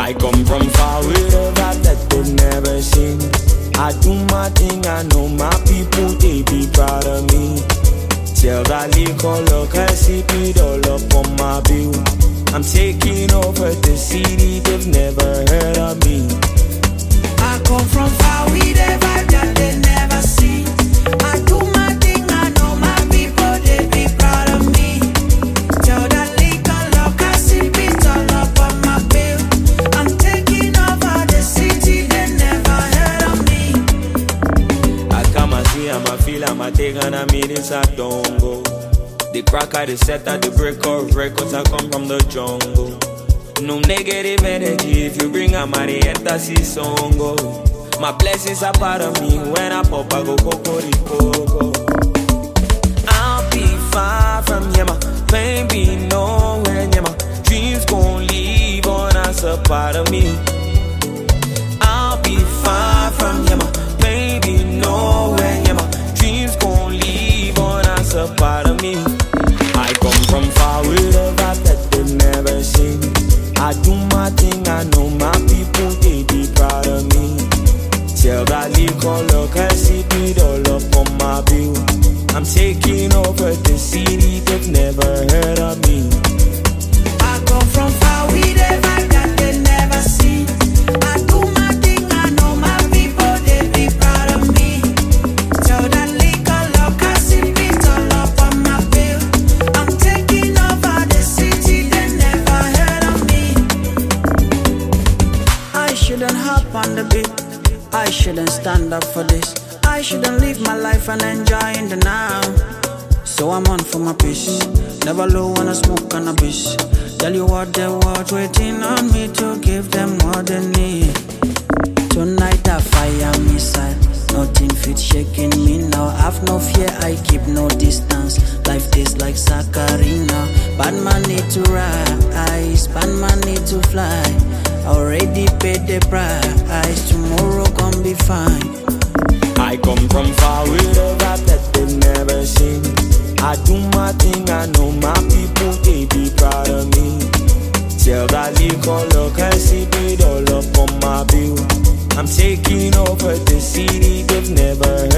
I come from far with a vibe that they've never seen. I do my thing, I know my people, they be proud of me. Tell that liquor, look, I see it all up on my bill. I'm taking over the city, they've never heard of me. I come from far with a vibe that they never see. I do my thing, I know my people, they be proud of me. Tell that liquor, look, I see it all up on my bill. I'm taking over the city, they never heard of me. I come and see, I'm a feel, I'm a take and I mean it's a dongo. The cracker, the setter, the breaker of records, I come from the jungle. No negative energy, if you bring a Marietta, see song go. My blessings are part of me, when I pop, I go Cocorico. I'll be far from here, my pain be nowhere near, my dreams gon' leave on us a part of me. I'll be far from here, my pain be nowhere near, my dreams gon' leave on us a part of me. I come from far with a vibe that they've never seen. I do my thing, I know my people, they be proud of me. Tell that liquor, look, I see it all up on my bill. I'm taking over the city, they've never heard of me. I come from far with a vibe that they never see. I do my thing, I know my people, they be proud of me. Tell that liquor, look, I see it all up on my bill. I'm taking over the city, they never heard of me. I shouldn't hop on the beat, I shouldn't stand up for this. I shouldn't live my life and enjoy in the now. So I'm on for my peace, never low when I smoke cannabis. Tell you what they want, waiting on me to give them what they need. Tonight I fire missile, nothing fit shaking me now. Have no fear, I keep no distance. Life tastes like saccharina. Bad man need to rise, bad man need to fly. Already paid the price, tomorrow gon' be fine. I come from far with a vibe that they've never seen. I do my thing, I know my people, they be proud of me. Tell that liquor, look, I see it all up on my bill. I'm taking over the city, they've never heard